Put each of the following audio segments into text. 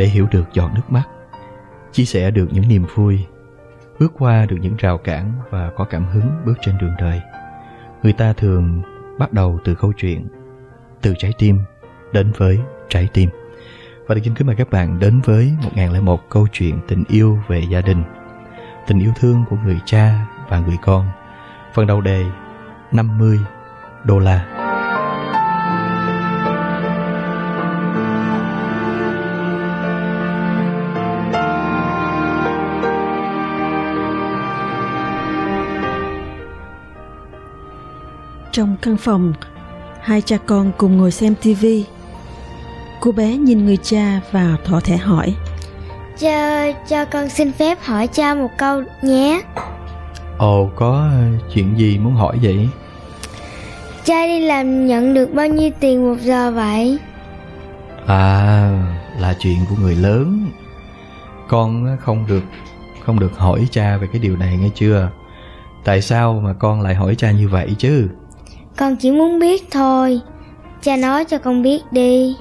để hiểu được giọt nước mắt, chia sẻ được những niềm vui, bước qua được những rào cản và có cảm hứng bước trên đường đời. Người ta thường bắt đầu từ câu chuyện, từ trái tim đến với trái tim. Và xin kính mời các bạn đến với 1001 câu chuyện tình yêu về gia đình, tình yêu thương của người cha và người con. Phần đầu đề $50. Trong căn phòng, hai cha con cùng ngồi xem tivi. Cô bé nhìn người cha và thỏ thẻ hỏi: Cha ơi, cho con xin phép hỏi cha một câu nhé. Ồ, có chuyện gì muốn hỏi vậy? Cha đi làm nhận được bao nhiêu tiền một giờ vậy? À, là chuyện của người lớn. Con không được hỏi cha về cái điều này nghe chưa? Tại sao mà con lại hỏi cha như vậy chứ? Con chỉ muốn biết thôi. Cha nói cho con biết đi.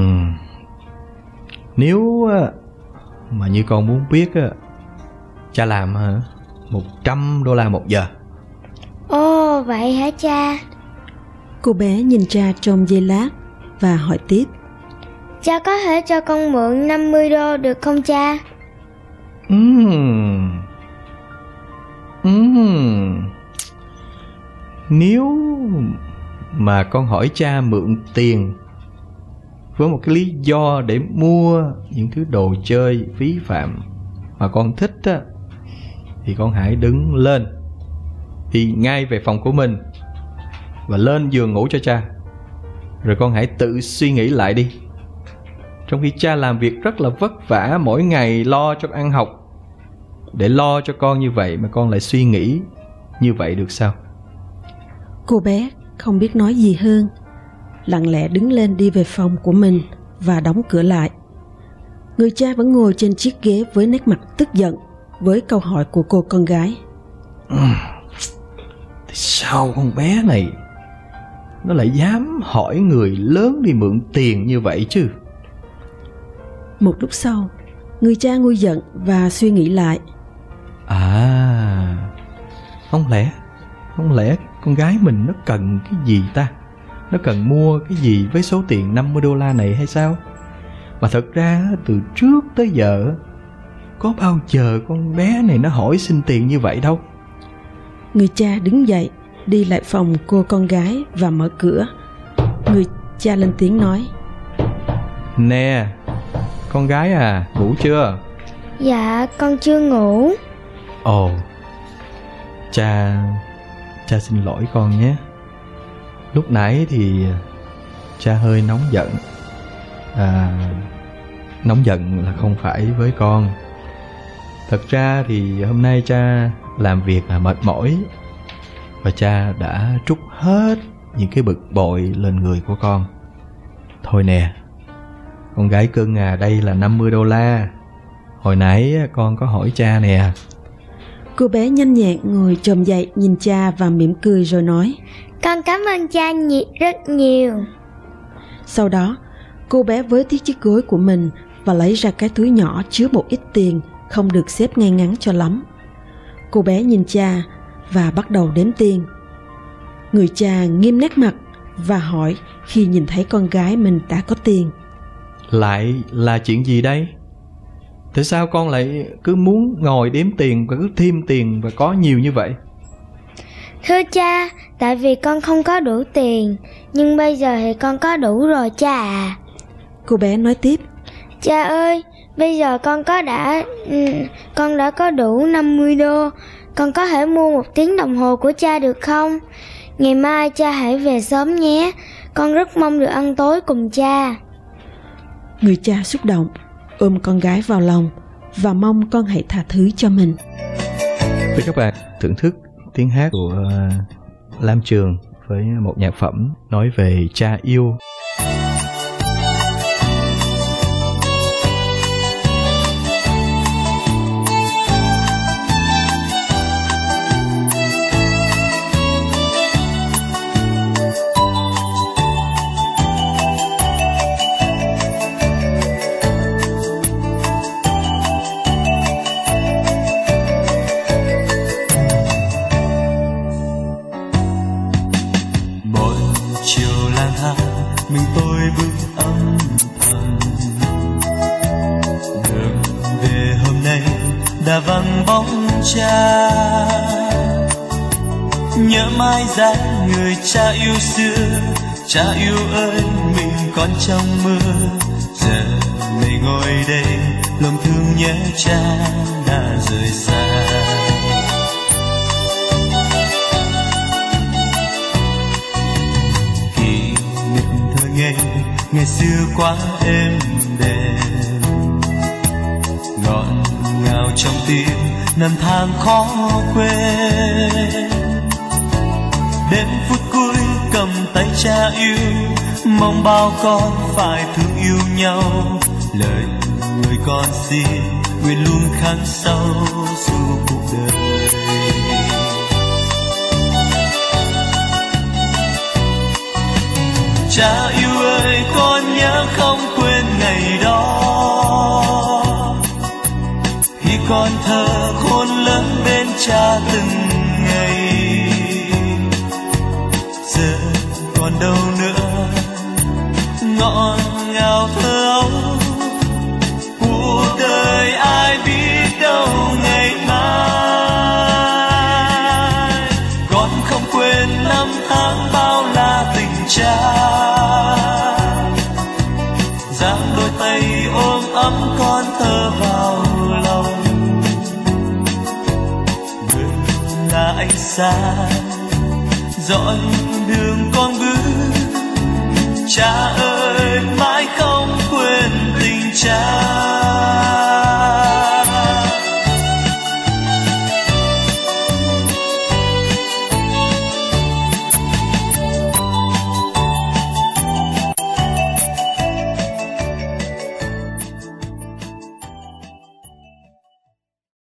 Nếu mà như con muốn biết, cha làm $100 một giờ. Ồ, vậy hả cha? Cô bé nhìn cha trong giây lát và hỏi tiếp: Cha có thể cho con mượn $50 được không cha? Nếu mà con hỏi cha mượn tiền với một cái lý do để mua những thứ đồ chơi phí phạm mà con thích á, thì con hãy đứng lên, đi ngay về phòng của mình và lên giường ngủ cho cha. Rồi con hãy tự suy nghĩ lại đi. Trong khi cha làm việc rất là vất vả mỗi ngày lo cho ăn học, để lo cho con như vậy mà con lại suy nghĩ như vậy được sao? Cô bé không biết nói gì hơn, lặng lẽ đứng lên đi về phòng của mình và đóng cửa lại. Người cha vẫn ngồi trên chiếc ghế với nét mặt tức giận với câu hỏi của cô con gái. Thì sao con bé này nó lại dám hỏi người lớn đi mượn tiền như vậy chứ? Một lúc sau, người cha nguôi giận và suy nghĩ lại. Không lẽ con gái mình nó cần cái gì ta? Nó cần mua cái gì với số tiền $50 này hay sao? Mà thật ra từ trước tới giờ có bao giờ con bé này nó hỏi xin tiền như vậy đâu. Người cha đứng dậy, đi lại phòng cô con gái và mở cửa. Người cha lên tiếng nói: Nè, con gái à, ngủ chưa? Dạ, con chưa ngủ. Ồ, cha xin lỗi con nhé. Lúc nãy thì cha hơi nóng giận. Nóng giận là không phải với con. Thật ra thì hôm nay cha làm việc là mệt mỏi, và cha đã trút hết những cái bực bội lên người của con. Thôi nè, con gái cưng à, đây là $50. Hồi nãy con có hỏi cha nè. Cô bé nhanh nhẹn ngồi chồm dậy nhìn cha và mỉm cười rồi nói: Con cảm ơn cha rất nhiều. Sau đó, cô bé với chiếc gối của mình và lấy ra cái túi nhỏ chứa một ít tiền không được xếp ngay ngắn cho lắm. Cô bé nhìn cha và bắt đầu đếm tiền. Người cha nghiêm nét mặt và hỏi khi nhìn thấy con gái mình đã có tiền: Lại là chuyện gì đây? Tại sao con lại cứ muốn ngồi đếm tiền và cứ thêm tiền và có nhiều như vậy? Thưa cha, tại vì con không có đủ tiền, nhưng bây giờ thì con có đủ rồi cha à. Cô bé nói tiếp: Cha ơi, bây giờ con đã có đủ $50. Con có thể mua 1 tiếng đồng hồ của cha được không? Ngày mai cha hãy về sớm nhé. Con rất mong được ăn tối cùng cha. Người cha xúc động, ôm con gái vào lòng và mong con hãy tha thứ cho mình. Với các bạn thưởng thức tiếng hát của Lam Trường với một nhạc phẩm nói về cha yêu. đã vắng bóng cha. Nhớ mãi dáng người cha yêu xưa, cha yêu ơi mình còn trong mơ. Giờ này ngồi đây lòng thương nhớ cha đã rời xa. Kỷ niệm thơ ngày xưa quá êm đềm, ngọt ngào trong tim năm tháng khó quên. Đến phút cuối cầm tay cha yêu, mong bao con phải thương yêu nhau. Lời người con xin nguyện luôn khắc sâu suốt cuộc đời. Cha yêu ơi con nhớ không quên ngày đó, khi con thơ khôn lớn bên cha từng ngày. Giờ còn đâu nữa ngọt ngào thơ ấu, cuộc đời ai biết đâu ngày mai. Con không quên năm tháng bao la tình cha, giang đôi tay ôm ấm con thơ vào lòng. Người là ánh sáng dõi đường con bước, cha ơi mãi không quên tình cha.